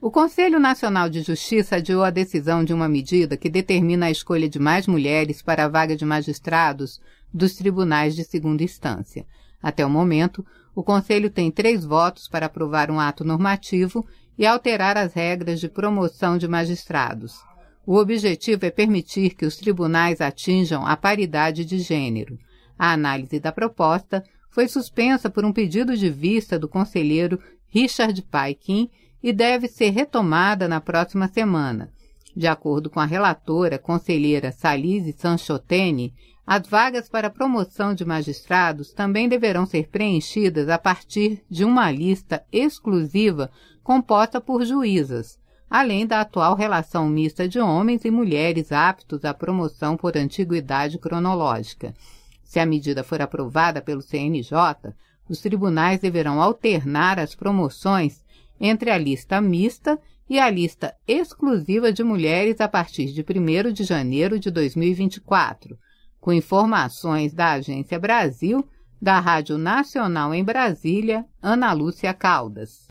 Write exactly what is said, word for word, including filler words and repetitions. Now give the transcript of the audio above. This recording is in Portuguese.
O Conselho Nacional de Justiça adiou a decisão de uma medida que determina a escolha de mais mulheres para a vaga de magistrados dos tribunais de segunda instância. Até o momento, o Conselho tem três votos para aprovar um ato normativo e alterar as regras de promoção de magistrados. O objetivo é permitir que os tribunais atinjam a paridade de gênero. A análise da proposta foi suspensa por um pedido de vista do conselheiro Richard Paikin e deve ser retomada na próxima semana. De acordo com a relatora, conselheira Salise Sanchotene, as vagas para promoção de magistrados também deverão ser preenchidas a partir de uma lista exclusiva composta por juízas, além da atual relação mista de homens e mulheres aptos à promoção por antiguidade cronológica. Se a medida for aprovada pelo C N J, os tribunais deverão alternar as promoções entre a lista mista e a lista exclusiva de mulheres a partir de primeiro de janeiro de dois mil e vinte e quatro, com informações da Agência Brasil, da Rádio Nacional em Brasília, Ana Lúcia Caldas.